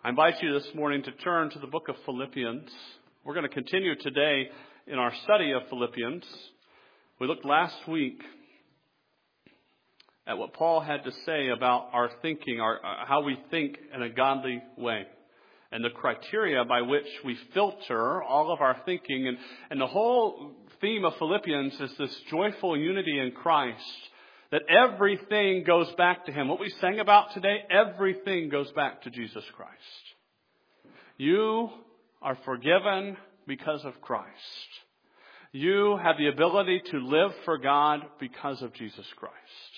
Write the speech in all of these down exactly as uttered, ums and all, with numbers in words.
I invite you this morning to turn to the book of Philippians. We're going to continue today in our study of Philippians. We looked last week at what Paul had to say about our thinking, our uh, how we think in a godly way, and the criteria by which we filter all of our thinking. And, and the whole theme of Philippians is this joyful unity in Christ, that everything goes back to Him. What we sang about today, everything goes back to Jesus Christ. You are forgiven because of Christ. You have the ability to live for God because of Jesus Christ.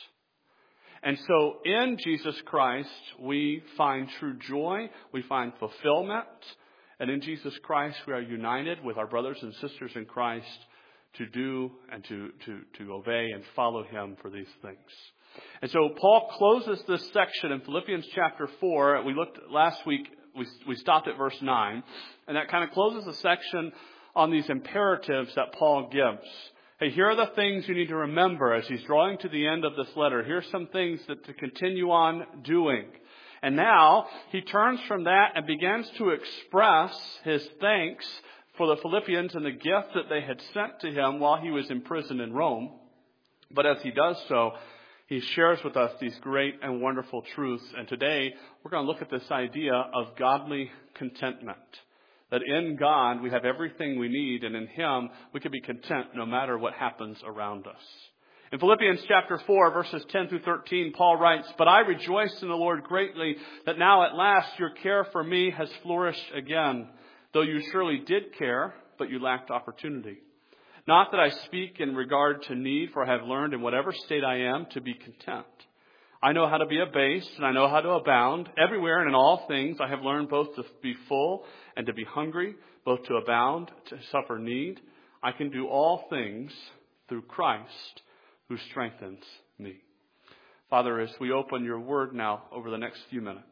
And so in Jesus Christ, we find true joy, we find fulfillment, and in Jesus Christ, we are united with our brothers and sisters in Christ to do and to, to, to obey and follow Him for these things. And so Paul closes this section in Philippians chapter four. We looked last week, we, we stopped at verse nine, and that kind of closes the section on these imperatives that Paul gives. Hey, here are the things you need to remember as he's drawing to the end of this letter. Here's some things that to continue on doing. And now he turns from that and begins to express his thanks for the Philippians and the gift that they had sent to him while he was in prison in Rome. But as he does so, he shares with us these great and wonderful truths. And today we're going to look at this idea of godly contentment. That in God we have everything we need, and in Him we can be content no matter what happens around us. In Philippians chapter four, verses ten through thirteen, Paul writes, "But I rejoice in the Lord greatly that now at last your care for me has flourished again, though you surely did care, but you lacked opportunity. Not that I speak in regard to need, for I have learned in whatever state I am to be content. I know how to be abased, and I know how to abound. Everywhere and in all things I have learned both to be full and to be hungry, both to abound, to suffer need. I can do all things through Christ who strengthens me." Father, as we open your word now over the next few minutes,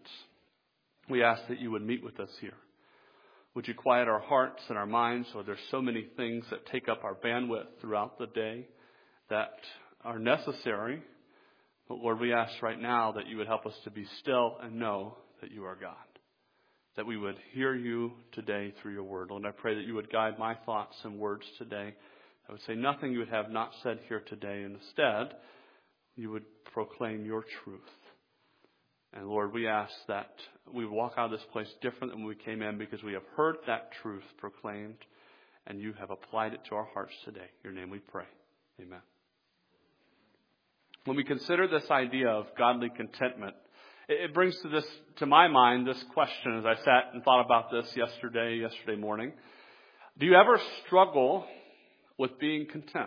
we ask that you would meet with us here. Would you quiet our hearts and our minds? Lord, there's so many things that take up our bandwidth throughout the day that are necessary. But Lord, we ask right now that you would help us to be still and know that you are God. That we would hear you today through your word. Lord, I pray that you would guide my thoughts and words today. I would say nothing you would have not said here today. And instead, you would proclaim your truth. And Lord, we ask that we walk out of this place different than when we came in, because we have heard that truth proclaimed and you have applied it to our hearts today. In your name we pray. Amen. When we consider this idea of godly contentment, it brings to this, to my mind, this question as I sat and thought about this yesterday, yesterday morning. Do you ever struggle with being content?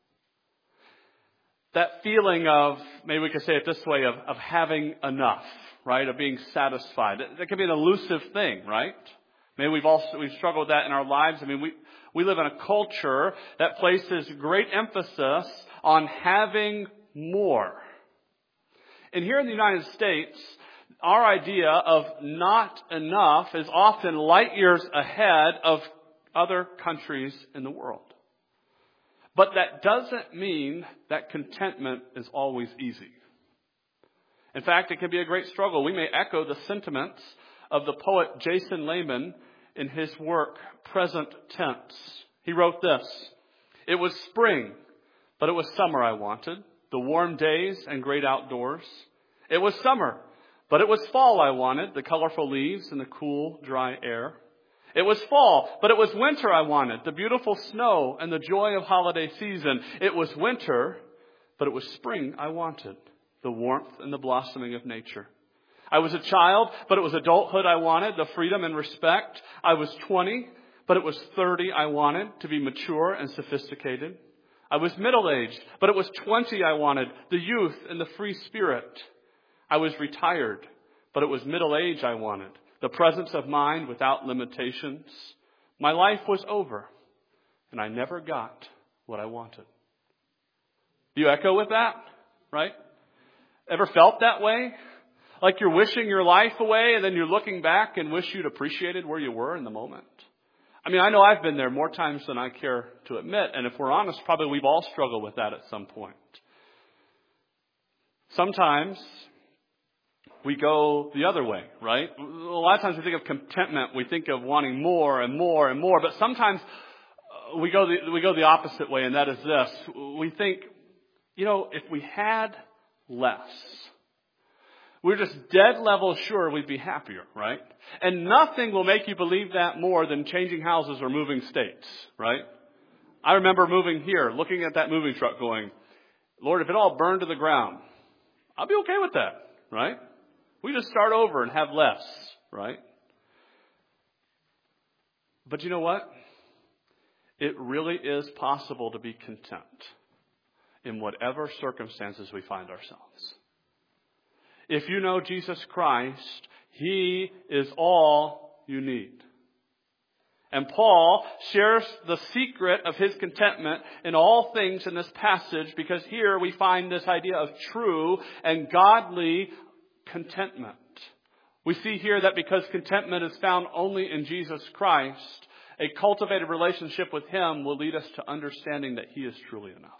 That feeling of, maybe we could say it this way, of, of having enough, right? Of being satisfied. That can be an elusive thing, right? Maybe we've also, we've struggled with that in our lives. I mean, we, we live in a culture that places great emphasis on having more. And here in the United States, our idea of not enough is often light years ahead of other countries in the world. But that doesn't mean that contentment is always easy. In fact, it can be a great struggle. We may echo the sentiments of the poet Jason Lehman in his work, Present Tense. He wrote this: "It was spring, but it was summer I wanted. The warm days and great outdoors. It was summer, but it was fall I wanted, the colorful leaves and the cool, dry air. It was fall, but it was winter I wanted, the beautiful snow and the joy of holiday season. It was winter, but it was spring I wanted, the warmth and the blossoming of nature. I was a child, but it was adulthood I wanted, the freedom and respect. I was twenty, but it was thirty I wanted, to be mature and sophisticated. I was middle-aged, but it was twenty I wanted, the youth and the free spirit. I was retired, but it was middle age I wanted, the presence of mind without limitations. My life was over, and I never got what I wanted." Do you echo with that? Right? Ever felt that way? Like you're wishing your life away, and then you're looking back and wish you'd appreciated where you were in the moment? I mean, I know I've been there more times than I care to admit. And if we're honest, probably we've all struggled with that at some point. Sometimes we go the other way, right? A lot of times we think of contentment, we think of wanting more and more and more, but sometimes we go the, we go the opposite way, and that is this. We think, you know, if we had less, we're just dead level sure we'd be happier, right? And nothing will make you believe that more than changing houses or moving states, right? I remember moving here, looking at that moving truck going, Lord, if it all burned to the ground, I'll be okay with that, right? We just start over and have less, right? But you know what? It really is possible to be content in whatever circumstances we find ourselves. If you know Jesus Christ, He is all you need. And Paul shares the secret of his contentment in all things in this passage, because here we find this idea of true and godly contentment. We see here that because contentment is found only in Jesus Christ, a cultivated relationship with Him will lead us to understanding that He is truly enough.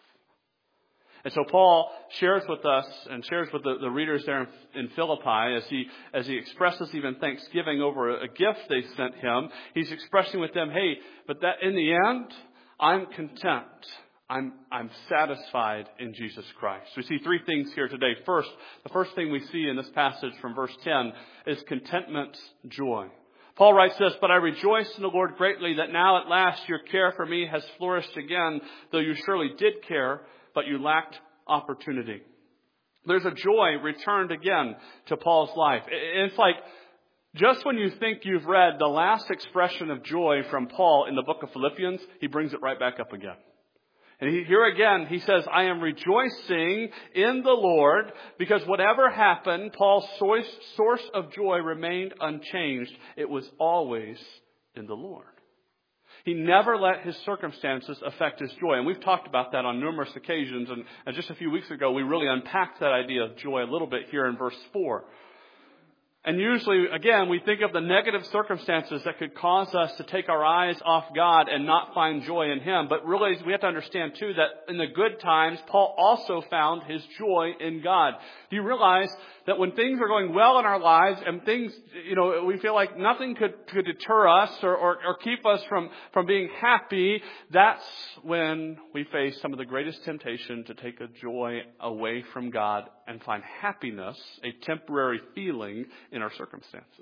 And so Paul shares with us and shares with the, the readers there in, in Philippi as he as he expresses even thanksgiving over a, a gift they sent him. He's expressing with them, hey, but that in the end, I'm content. I'm I'm satisfied in Jesus Christ. We see three things here today. First, the first thing we see in this passage from verse ten is contentment's joy. Paul writes this, but I rejoice in the Lord greatly that now at last your care for me has flourished again, though you surely did care, but you lacked opportunity. There's a joy returned again to Paul's life. It's like just when you think you've read the last expression of joy from Paul in the book of Philippians, he brings it right back up again. And he, here again, he says, I am rejoicing in the Lord, because whatever happened, Paul's source, source of joy remained unchanged. It was always in the Lord. He never let his circumstances affect his joy. And we've talked about that on numerous occasions. And, and just a few weeks ago, we really unpacked that idea of joy a little bit here in verse four. And usually, again, we think of the negative circumstances that could cause us to take our eyes off God and not find joy in Him. But really, we have to understand, too, that in the good times, Paul also found his joy in God. Do you realize that when things are going well in our lives and things, you know, we feel like nothing could, could deter us or, or, or keep us from, from being happy, that's when we face some of the greatest temptation to take a joy away from God and find happiness, a temporary feeling, in our circumstances.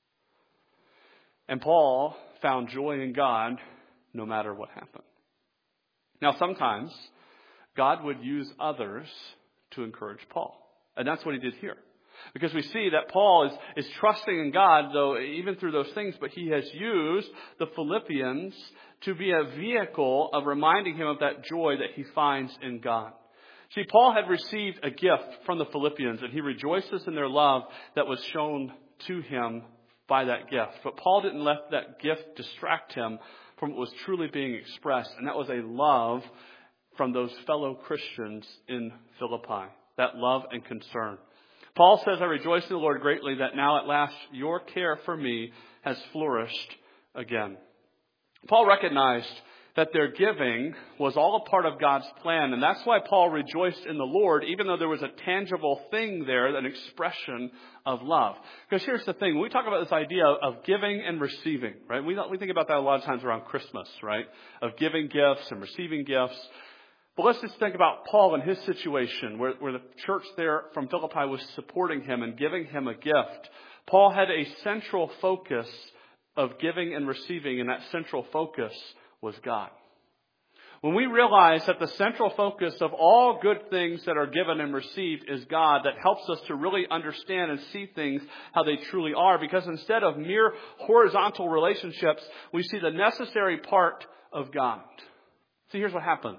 And Paul found joy in God no matter what happened. Now, sometimes God would use others to encourage Paul. And that's what he did here. Because we see that Paul is, is trusting in God, though, even through those things, but he has used the Philippians to be a vehicle of reminding him of that joy that he finds in God. See, Paul had received a gift from the Philippians, and he rejoices in their love that was shown to him by that gift. But Paul didn't let that gift distract him from what was truly being expressed, and that was a love from those fellow Christians in Philippi, that love and concern. Paul says, I rejoice in the Lord greatly that now at last your care for me has flourished again. Paul recognized that their giving was all a part of God's plan. And that's why Paul rejoiced in the Lord, even though there was a tangible thing there, an expression of love. Because here's the thing. When we talk about this idea of giving and receiving, right? We, we think about that a lot of times around Christmas, right? Of giving gifts and receiving gifts. But let's just think about Paul and his situation, where, where the church there from Philippi was supporting him and giving him a gift. Paul had a central focus of giving and receiving, and that central focus was God. When we realize that the central focus of all good things that are given and received is God, that helps us to really understand and see things how they truly are. Because instead of mere horizontal relationships, we see the necessary part of God. See, here's what happens.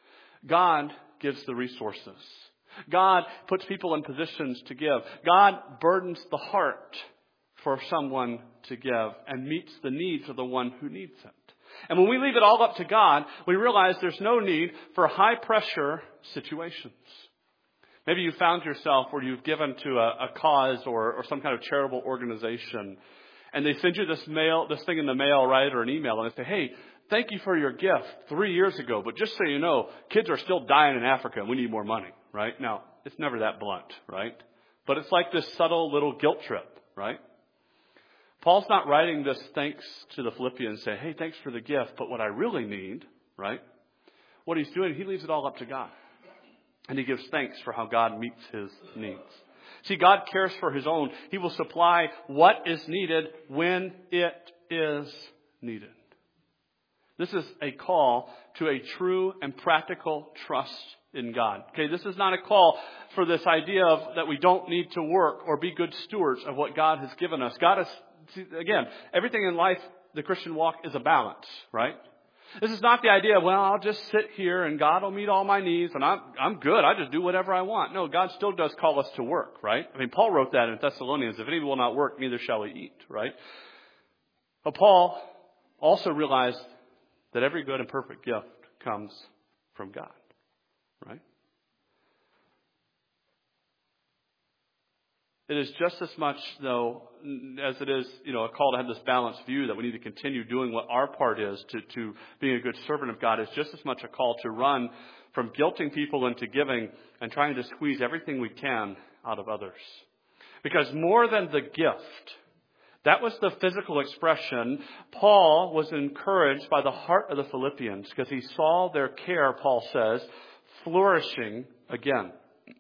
God gives the resources. God puts people in positions to give. God burdens the heart for someone to give and meets the needs of the one who needs it. And when we leave it all up to God, we realize there's no need for high pressure situations. Maybe you found yourself where you've given to a, a cause or, or some kind of charitable organization, and they send you this mail, this thing in the mail, right, or an email, and they say, hey, thank you for your gift three years ago, but just so you know, kids are still dying in Africa and we need more money, right? Now, it's never that blunt, right? but it's like this subtle little guilt trip, right? Paul's not writing this thanks to the Philippians, saying, hey, thanks for the gift, but what I really need, right? What he's doing, he leaves it all up to God. And he gives thanks for how God meets his needs. See, God cares for his own. He will supply what is needed when it is needed. This is a call to a true and practical trust in God. Okay, this is not a call for this idea of that we don't need to work or be good stewards of what God has given us. God is, again, everything in life, the Christian walk is a balance, right? This is not the idea of, well, I'll just sit here and God will meet all my needs and I'm, I'm good. I just do whatever I want. No, God still does call us to work, right? I mean, Paul wrote that in Thessalonians, if any will not work, neither shall we eat, right? But Paul also realized that every good and perfect gift comes from God, right? It is just as much, though, as it is, you know, a call to have this balanced view that we need to continue doing what our part is to, to being a good servant of God. It's just as much a call to run from guilting people into giving and trying to squeeze everything we can out of others. Because more than the gift, that was the physical expression. Paul was encouraged by the heart of the Philippians because he saw their care, Paul says, flourishing again.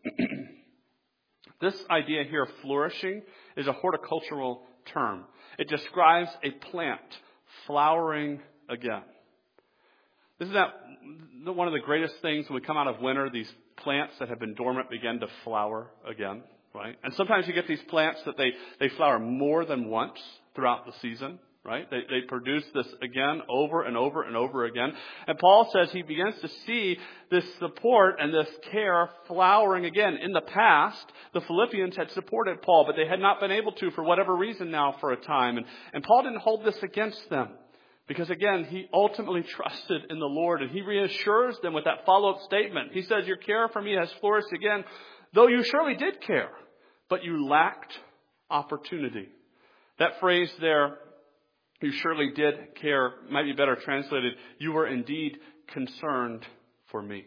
This idea here of flourishing is a horticultural term. It describes a plant flowering again. Isn't that one of the greatest things when we come out of winter, these plants that have been dormant begin to flower again, right? And sometimes you get these plants that they, they flower more than once throughout the season, right? They, they produce this again over and over and over again. And Paul says he begins to see this support and this care flowering again. In the past, the Philippians had supported Paul, but they had not been able to for whatever reason now for a time. And, and Paul didn't hold this against them because, again, he ultimately trusted in the Lord. And he reassures them with that follow-up statement. He says, your care for me has flourished again, though you surely did care, but you lacked opportunity. That phrase there, you surely did care, might be better translated, you were indeed concerned for me.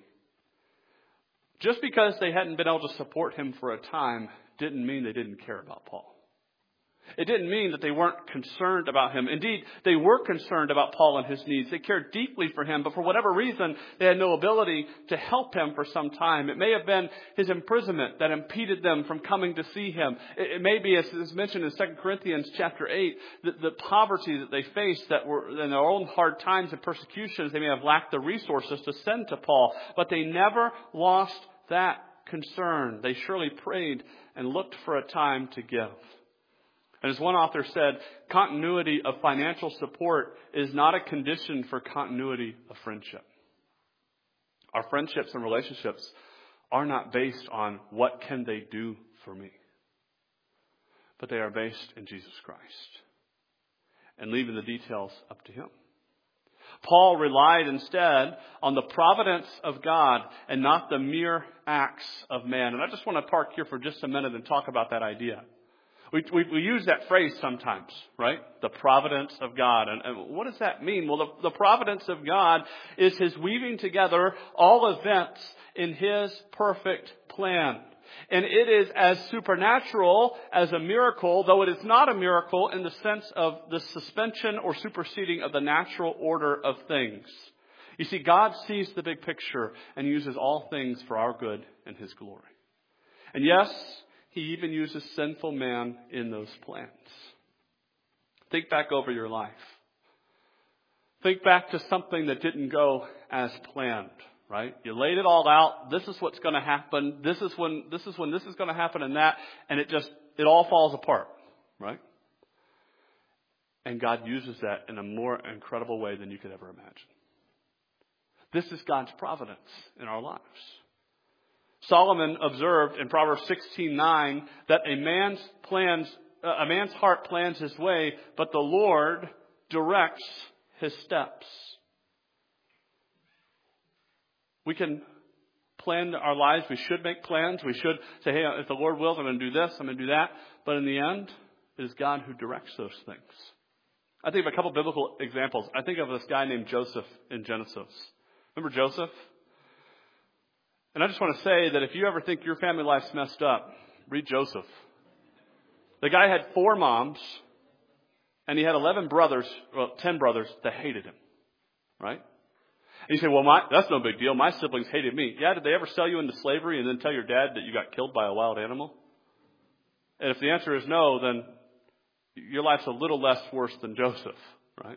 Just because they hadn't been able to support him for a time didn't mean they didn't care about Paul. It didn't mean that they weren't concerned about him. Indeed, they were concerned about Paul and his needs. They cared deeply for him, but for whatever reason, they had no ability to help him for some time. It may have been his imprisonment that impeded them from coming to see him. It, it may be, as is mentioned in Second Corinthians chapter eight, the, the poverty that they faced that were in their own hard times and persecutions. They may have lacked the resources to send to Paul, but they never lost that concern. They surely prayed and looked for a time to give. And as one author said, continuity of financial support is not a condition for continuity of friendship. Our friendships and relationships are not based on what can they do for me, but they are based in Jesus Christ and leaving the details up to him. Paul relied instead on the providence of God and not the mere acts of man. And I just want to park here for just a minute and talk about that idea. We, we, we use that phrase sometimes, right? The providence of God. And, and what does that mean? Well, the, the providence of God is his weaving together all events in his perfect plan. And it is as supernatural as a miracle, though it is not a miracle in the sense of the suspension or superseding of the natural order of things. You see, God sees the big picture and uses all things for our good and his glory. And yes, he even uses sinful man in those plans. Think back over your life. Think back to something that didn't go as planned, right? You laid it all out. This is what's going to happen. This is when this is when this is going to happen and that. And it just, it all falls apart, right? And God uses that in a more incredible way than you could ever imagine. This is God's providence in our lives. Solomon observed in Proverbs sixteen nine that a man's plans, uh, a man's heart plans his way, but the Lord directs his steps. We can plan our lives. We should make plans. We should say, hey, if the Lord wills, I'm going to do this, I'm going to do that. But in the end, it is God who directs those things. I think of a couple biblical examples. I think of this guy named Joseph in Genesis. Remember Joseph? And I just want to say that if you ever think your family life's messed up, Read Joseph. The guy had four moms, and he had eleven brothers, well, ten brothers that hated him. Right? And you say, well, my, that's no big deal. My siblings hated me. Yeah, did they ever sell you into slavery and then tell your dad that you got killed by a wild animal? And if the answer is no, then your life's a little less worse than Joseph, right?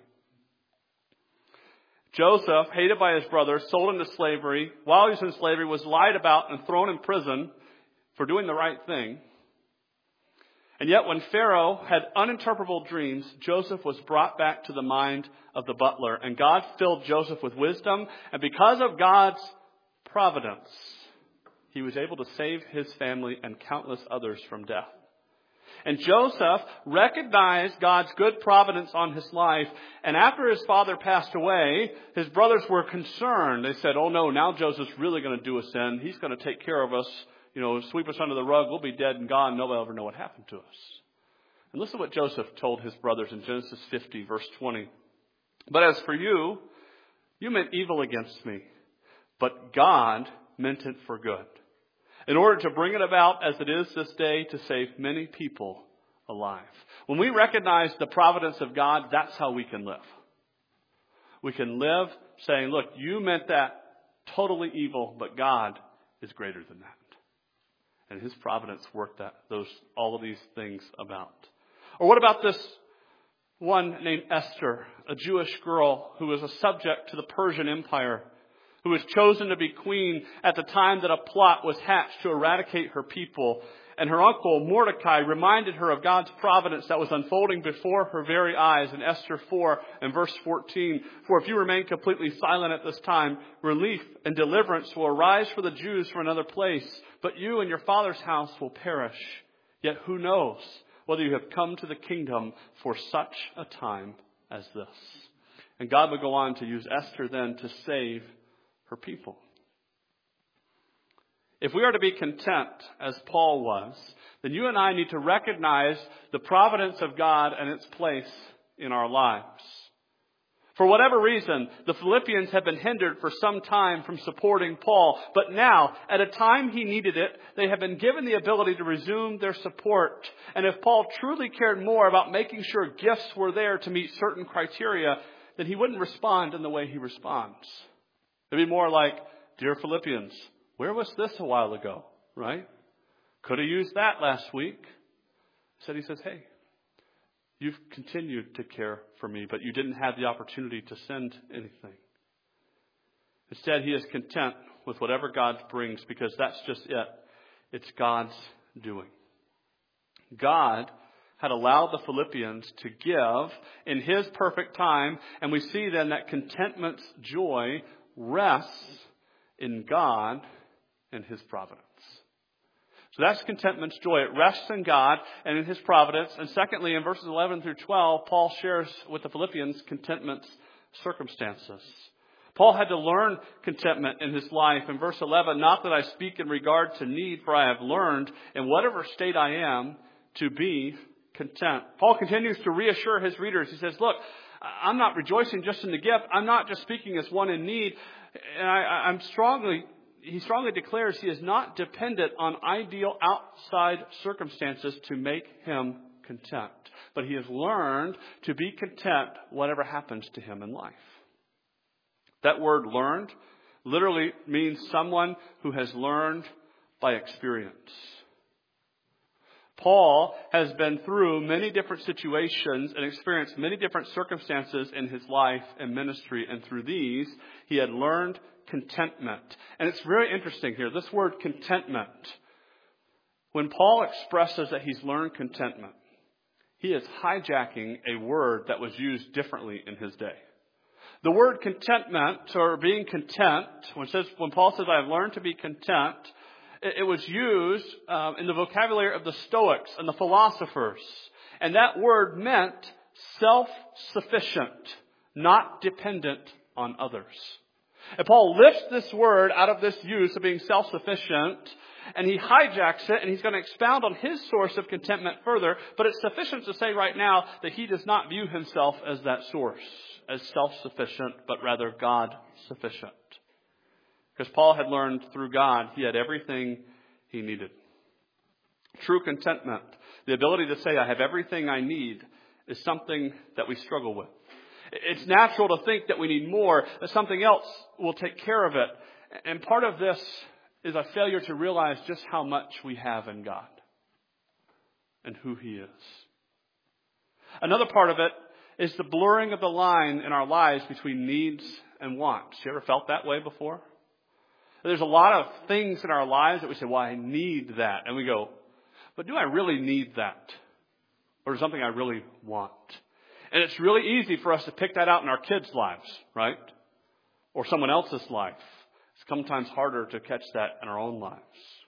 Joseph, hated by his brothers, sold into slavery. While he was in slavery, was lied about and thrown in prison for doing the right thing. And yet when Pharaoh had uninterpretable dreams, Joseph was brought back to the mind of the butler. And God filled Joseph with wisdom. And because of God's providence, he was able to save his family and countless others from death. And Joseph recognized God's good providence on his life. And after his father passed away, his brothers were concerned. They said, oh no, now Joseph's really going to do us in. He's going to take care of us. You know, sweep us under the rug. We'll be dead and gone. Nobody will ever know what happened to us. And listen to what Joseph told his brothers in Genesis fifty, verse twenty. But as for you, you meant evil against me, but God meant it for good, in order to bring it about as it is this day to save many people alive. When we recognize the providence of God, that's how we can live. We can live saying, look, you meant that totally evil, but God is greater than that. And his providence worked that, those, all of these things about. Or what about this one named Esther, a Jewish girl who was a subject to the Persian Empire, who was chosen to be queen at the time that a plot was hatched to eradicate her people. And her uncle Mordecai reminded her of God's providence that was unfolding before her very eyes in Esther four and verse fourteen. For if you remain completely silent at this time, relief and deliverance will arise for the Jews from another place, but you and your father's house will perish. Yet who knows whether you have come to the kingdom for such a time as this. And God would go on to use Esther then to save her people. If we are to be content, as Paul was, then you and I need to recognize the providence of God and its place in our lives. For whatever reason, the Philippians have been hindered for some time from supporting Paul. But now, at a time he needed it, they have been given the ability to resume their support. And if Paul truly cared more about making sure gifts were there to meet certain criteria, then he wouldn't respond in the way he responds. It'd be more like, dear Philippians, where was this a while ago, right? Could have used that last week. Instead he says, hey, you've continued to care for me, but you didn't have the opportunity to send anything. Instead, he is content with whatever God brings because that's just it. It's God's doing. God had allowed the Philippians to give in his perfect time, and we see then that contentment's joy rests in God and his providence. So that's contentment's joy. It rests in God and in his providence. And secondly, in verses eleven through twelve, Paul shares with the Philippians contentment's circumstances. Paul had to learn contentment in his life. In verse eleven, not that I speak in regard to need, for I have learned in whatever state I am to be content. Paul continues to reassure his readers. He says, look, I'm not rejoicing just in the gift. I'm not just speaking as one in need. And I, I'm strongly... He strongly declares he is not dependent on ideal outside circumstances to make him content. But he has learned to be content whatever happens to him in life. That word learned literally means someone who has learned by experience. Paul has been through many different situations and experienced many different circumstances in his life and ministry. And through these, he had learned contentment. And it's very interesting here, this word contentment. When Paul expresses that he's learned contentment, he is hijacking a word that was used differently in his day. The word contentment, or being content, when, it says, when Paul says, I have learned to be content, it, it was used um, in the vocabulary of the Stoics and the philosophers. And that word meant self-sufficient, not dependent on others. And Paul lifts this word out of this use of being self-sufficient, and he hijacks it, and he's going to expound on his source of contentment further. But it's sufficient to say right now that he does not view himself as that source, as self-sufficient, but rather God-sufficient. Because Paul had learned through God he had everything he needed. True contentment, the ability to say, I have everything I need, is something that we struggle with. It's natural to think that we need more, that something else will take care of it. And part of this is a failure to realize just how much we have in God and who He is. Another part of it is the blurring of the line in our lives between needs and wants. You ever felt that way before? There's a lot of things in our lives that we say, well, I need that. And we go, but do I really need that? Or is it something I really want? And it's really easy for us to pick that out in our kids' lives, right? Or someone else's life. It's sometimes harder to catch that in our own lives.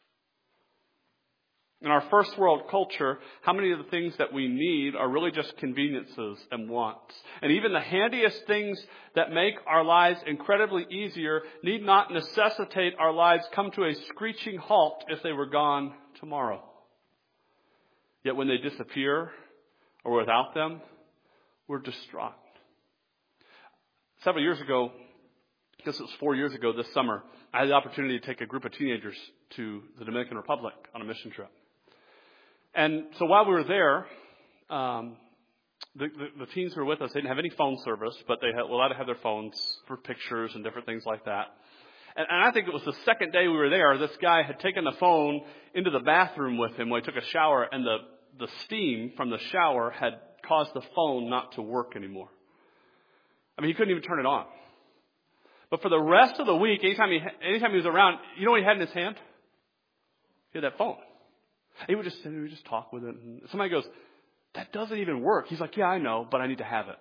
In our first world culture, how many of the things that we need are really just conveniences and wants? And even the handiest things that make our lives incredibly easier need not necessitate our lives come to a screeching halt if they were gone tomorrow. Yet when they disappear or without them, we're distraught. Several years ago, I guess it was four years ago this summer, I had the opportunity to take a group of teenagers to the Dominican Republic on a mission trip. And so while we were there, um, the, the, the teens who were with us, they didn't have any phone service, but they had, were allowed to have their phones for pictures and different things like that. And, and I think it was the second day we were there, this guy had taken the phone into the bathroom with him when he took a shower, and the, the steam from the shower had caused the phone not to work anymore. I mean, he couldn't even turn it on. But for the rest of the week, anytime he, anytime he was around, you know what he had in his hand? He had that phone. He would just, he would just talk with it. And somebody goes, that doesn't even work. He's like, yeah, I know, but I need to have it.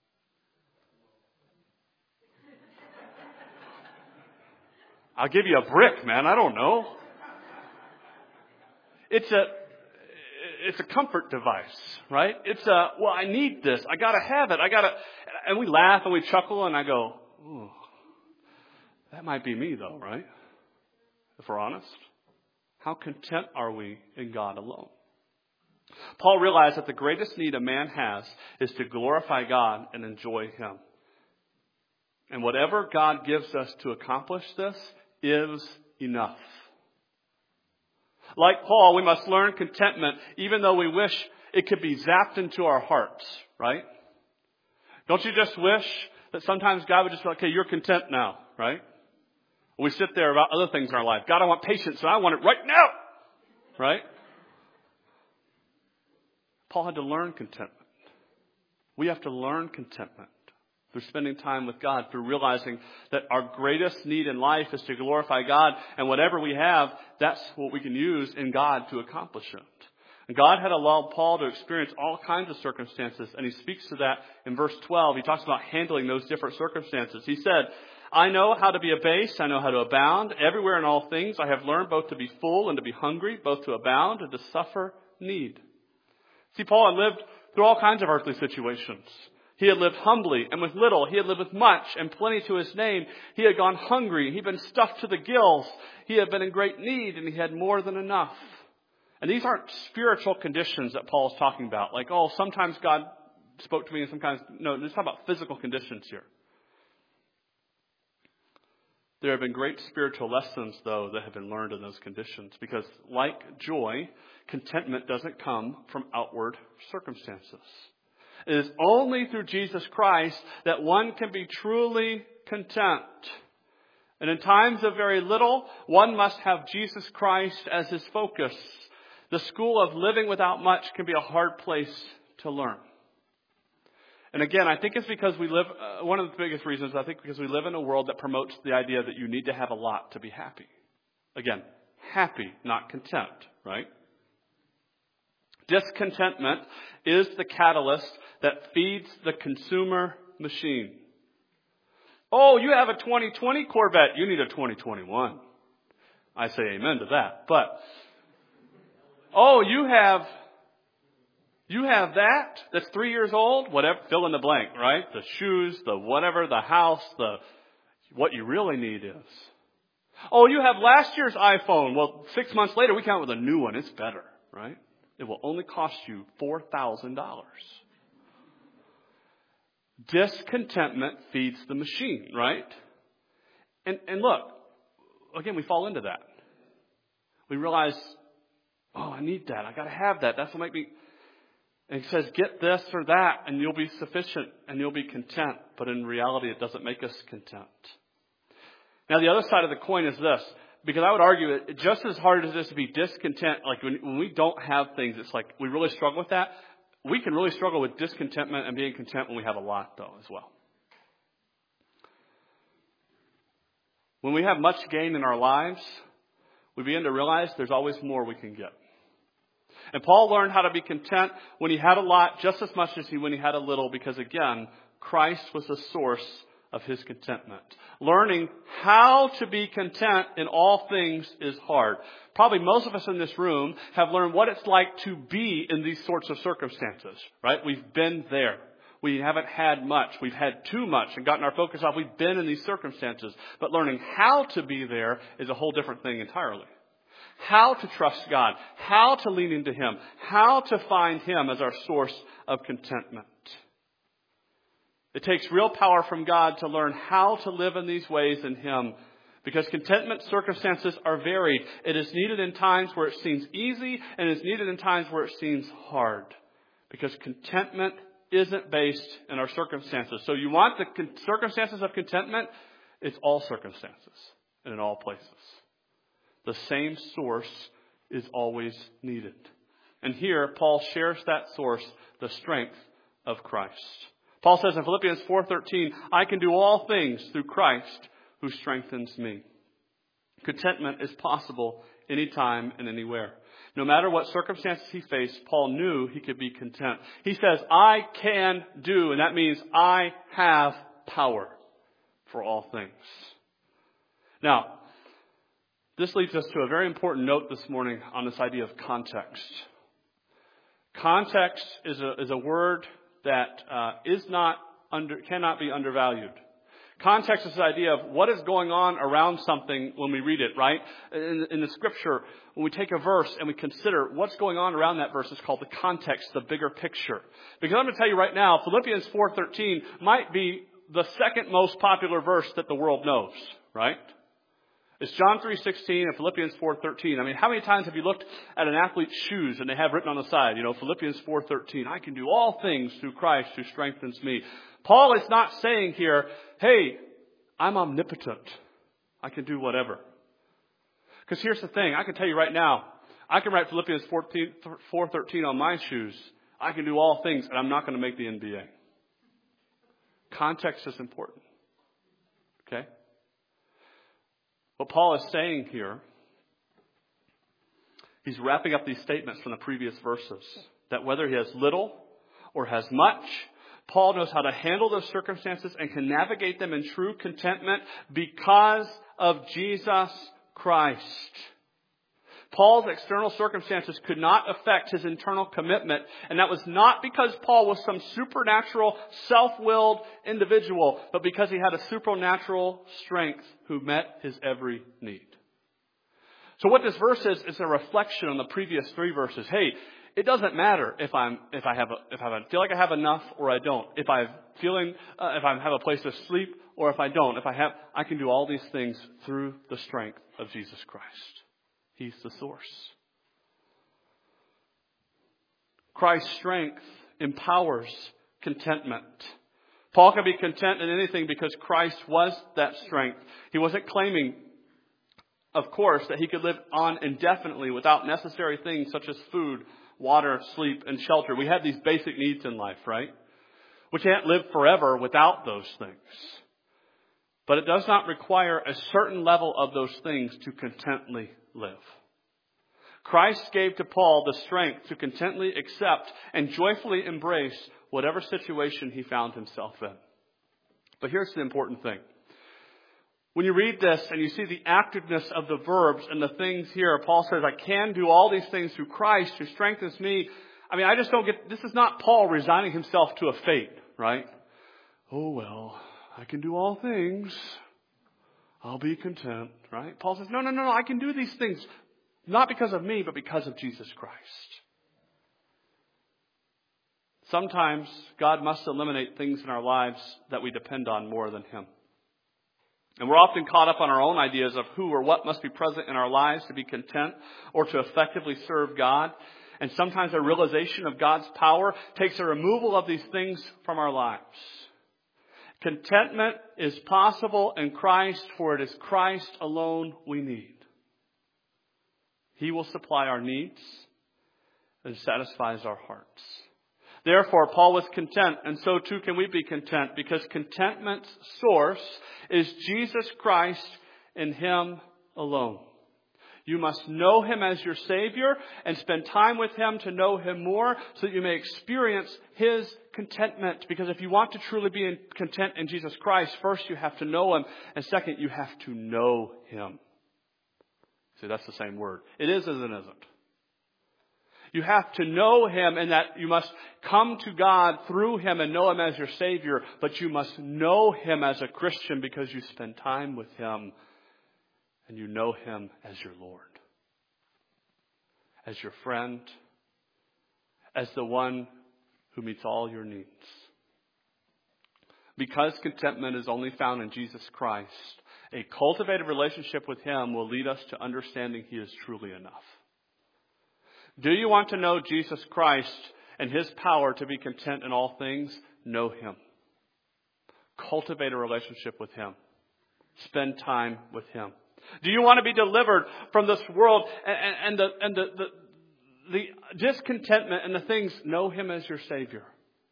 I'll give you a brick, man. I don't know. It's a, it's a comfort device, right? It's a, well, I need this. I got to have it. I got to, and we laugh and we chuckle and I go, ooh, that might be me though, right? If we're honest. How content are we in God alone? Paul realized that the greatest need a man has is to glorify God and enjoy Him. And whatever God gives us to accomplish this is enough. Like Paul, we must learn contentment even though we wish it could be zapped into our hearts, right? Don't you just wish that sometimes God would just be like, okay, you're content now, right? We sit there about other things in our life. God, I want patience, and I want it right now. Right? Paul had to learn contentment. We have to learn contentment through spending time with God, through realizing that our greatest need in life is to glorify God, and whatever we have, that's what we can use in God to accomplish it. And God had allowed Paul to experience all kinds of circumstances, and he speaks to that in verse twelve. He talks about handling those different circumstances. He said, I know how to be abased, I know how to abound. Everywhere in all things I have learned both to be full and to be hungry, both to abound and to suffer need. See, Paul had lived through all kinds of earthly situations. He had lived humbly and with little. He had lived with much and plenty to his name. He had gone hungry. He had been stuffed to the gills. He had been in great need, and he had more than enough. And these aren't spiritual conditions that Paul is talking about. Like, oh, sometimes God spoke to me and sometimes... No, let's talk about physical conditions here. There have been great spiritual lessons, though, that have been learned in those conditions. Because like joy, contentment doesn't come from outward circumstances. It is only through Jesus Christ that one can be truly content. And in times of very little, one must have Jesus Christ as his focus. The school of living without much can be a hard place to learn. And again, I think it's because we live, uh, one of the biggest reasons, I think because we live in a world that promotes the idea that you need to have a lot to be happy. Again, happy, not content, right? Discontentment is the catalyst that feeds the consumer machine. Oh, you have a twenty twenty Corvette. You need a twenty twenty-one. I say amen to that. But, oh, you have... You have that, that's three years old, whatever, fill in the blank, right? The shoes, the whatever, the house, the, what you really need is. Oh, you have last year's iPhone. Well, six months later, we come out with a new one. It's better, right? It will only cost you four thousand dollars. Discontentment feeds the machine, right? And, and look, again, we fall into that. We realize Oh, I need that. I got to have that. That's what make me. And he says, get this or that, and you'll be sufficient, and you'll be content. But in reality, it doesn't make us content. Now, the other side of the coin is this. Because I would argue it just as hard as it is to be discontent, like when, when we don't have things, it's like we really struggle with that. We can really struggle with discontentment and being content when we have a lot, though, as well. When we have much gain in our lives, we begin to realize there's always more we can get. And Paul learned how to be content when he had a lot just as much as he when he had a little, because again, Christ was the source of his contentment. Learning how to be content in all things is hard. Probably most of us in this room have learned what it's like to be in these sorts of circumstances, right? We've been there. We haven't had much. We've had too much and gotten our focus off. We've been in these circumstances. But learning how to be there is a whole different thing entirely. How to trust God. How to lean into Him. How to find Him as our source of contentment. It takes real power from God to learn how to live in these ways in Him. Because contentment circumstances are varied. It is needed in times where it seems easy, and it is needed in times where it seems hard. Because contentment isn't based in our circumstances. So you want the con- circumstances of contentment? It's all circumstances and in all places. The same source is always needed. And here, Paul shares that source, the strength of Christ. Paul says in Philippians four thirteen, I can do all things through Christ who strengthens me. Contentment is possible anytime and anywhere. No matter what circumstances he faced, Paul knew he could be content. He says, I can do, and that means I have power for all things. Now, this leads us to a very important note this morning on this idea of context. Context is a, is a word that uh, is not under, cannot be undervalued. Context is the idea of what is going on around something when we read it, right? In, in the scripture, when we take a verse and we consider what's going on around that verse, it's called the context, the bigger picture. Because I'm going to tell you right now, Philippians four thirteen might be the second most popular verse that the world knows, right? It's John three sixteen and Philippians four thirteen. I mean, how many times have you looked at an athlete's shoes and they have written on the side, you know, Philippians four thirteen, I can do all things through Christ who strengthens me. Paul is not saying here, hey, I'm omnipotent. I can do whatever. Because here's the thing. I can tell you right now, I can write Philippians four thirteen on my shoes. I can do all things, and I'm not going to make the N B A. Context is important. Okay? What Paul is saying here, he's wrapping up these statements from the previous verses. That whether he has little or has much, Paul knows how to handle those circumstances and can navigate them in true contentment because of Jesus Christ. Paul's external circumstances could not affect his internal commitment. And that was not because Paul was some supernatural, self-willed individual, but because he had a supernatural strength who met his every need. So what this verse is, is a reflection on the previous three verses. Hey, it doesn't matter if I'm if I have a, if I feel like I have enough or I don't. If I'm feeling uh, if I have a place to sleep or if I don't. If I have, I can do all these things through the strength of Jesus Christ. He's the source. Christ's strength empowers contentment. Paul can be content in anything because Christ was that strength. He wasn't claiming, of course, that he could live on indefinitely without necessary things such as food, water, sleep, and shelter. We have these basic needs in life, right? We can't live forever without those things. But it does not require a certain level of those things to contently live. Christ gave to Paul the strength to contently accept and joyfully embrace whatever situation he found himself in. But here's the important thing. When you read this and you see the activeness of the verbs and the things here, Paul says, I can do all these things through Christ who strengthens me. I mean, I just don't get, this is not Paul resigning himself to a fate, right? Oh, well, I can do all things. I'll be content, right? Paul says, no, no, no, no, I can do these things not because of me, but because of Jesus Christ. Sometimes God must eliminate things in our lives that we depend on more than Him. And we're often caught up on our own ideas of who or what must be present in our lives to be content or to effectively serve God. And sometimes a realization of God's power takes a removal of these things from our lives. Contentment is possible in Christ, for it is Christ alone we need. He will supply our needs and satisfies our hearts. Therefore, Paul was content, and so too can we be content, because contentment's source is Jesus Christ and Him alone. You must know Him as your Savior and spend time with Him to know Him more so that you may experience His contentment. Because if you want to truly be content in Jesus Christ, first you have to know Him, and second you have to know Him. See, that's the same word. It is as it isn't. You have to know Him, and that you must come to God through Him and know Him as your Savior. But you must know Him as a Christian because you spend time with Him and you know Him as your Lord, as your friend, as the one who meets all your needs. Because contentment is only found in Jesus Christ, a cultivated relationship with Him will lead us to understanding He is truly enough. Do you want to know Jesus Christ and His power to be content in all things? Know Him. Cultivate a relationship with Him. Spend time with Him. Do you want to be delivered from this world and, and, the, and the, the, the discontentment and the things? Know Him as your Savior.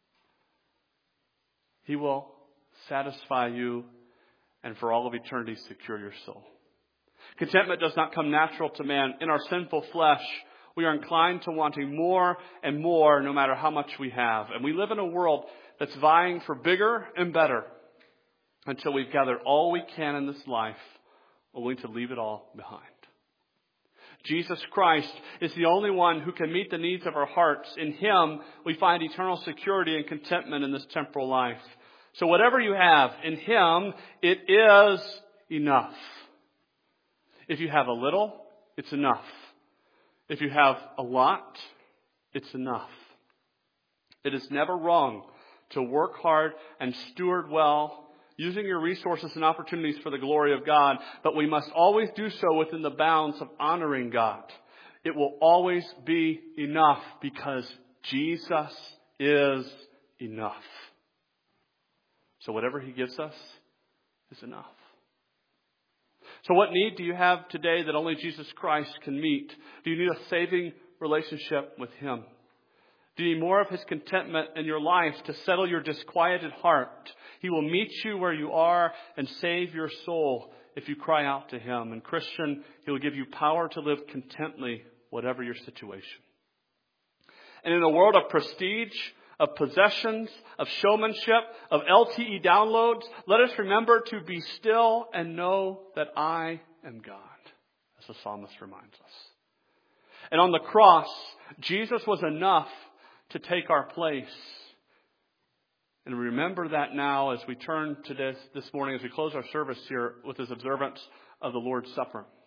He will satisfy you and for all of eternity secure your soul. Contentment does not come natural to man. In our sinful flesh, we are inclined to wanting more and more no matter how much we have. And we live in a world that's vying for bigger and better until we've gathered all we can in this life, only to leave it all behind. Jesus Christ is the only one who can meet the needs of our hearts. In Him, we find eternal security and contentment in this temporal life. So whatever you have, in Him, it is enough. If you have a little, it's enough. If you have a lot, it's enough. It is never wrong to work hard and steward well, using your resources and opportunities for the glory of God, but we must always do so within the bounds of honoring God. It will always be enough because Jesus is enough. So whatever He gives us is enough. So what need do you have today that only Jesus Christ can meet? Do you need a saving relationship with Him? Do you need more of His contentment in your life to settle your disquieted heart? He will meet you where you are and save your soul if you cry out to Him. And Christian, He will give you power to live contently, whatever your situation. And in a world of prestige, of possessions, of showmanship, of L T E downloads, let us remember to be still and know that I am God, as the psalmist reminds us. And on the cross, Jesus was enough to take our place. And remember that now as we turn to this this morning, as we close our service here with His observance of the Lord's Supper.